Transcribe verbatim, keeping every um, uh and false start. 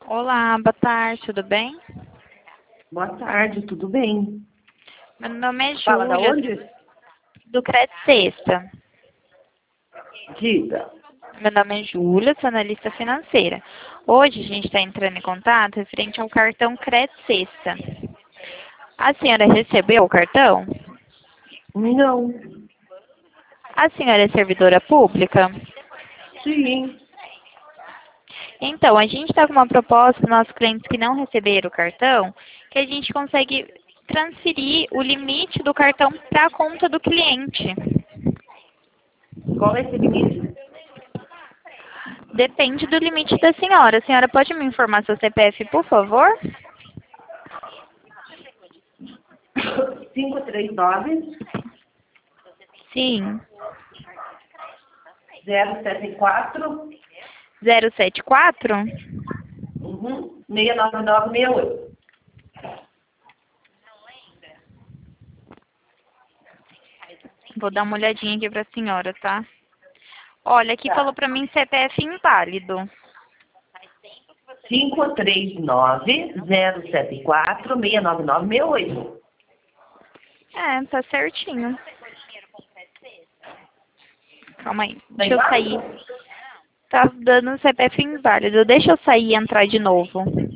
Olá, boa tarde, tudo bem? Boa tarde, tudo bem? Meu nome é Fala da Júlia, onde? do Credit Sexta. Diga. Meu nome é Júlia, sou analista financeira. Hoje a gente está entrando em contato referente ao cartão Credit Sexta. A senhora recebeu o cartão? Não. A senhora é servidora pública? Sim. Então, a gente está com uma proposta para nossos clientes que não receberam o cartão, que a gente consegue transferir o limite do cartão para a conta do cliente. Qual é esse limite? Depende do limite da senhora. A senhora pode me informar seu C P F, por favor? cinco três nove, Sim. zero sete quatro, zero sete quatro? uhum, seis nove nove seis oito. Vou dar uma olhadinha aqui para a senhora, tá? Olha, aqui falou Tá. para mim C P F inválido. cinco três nove, zero sete quatro, seis nove nove seis oito. É, tá certinho. Calma aí, Tá deixa eu sair. inválido? Tá dando C P F inválido. Deixa eu sair e entrar de novo.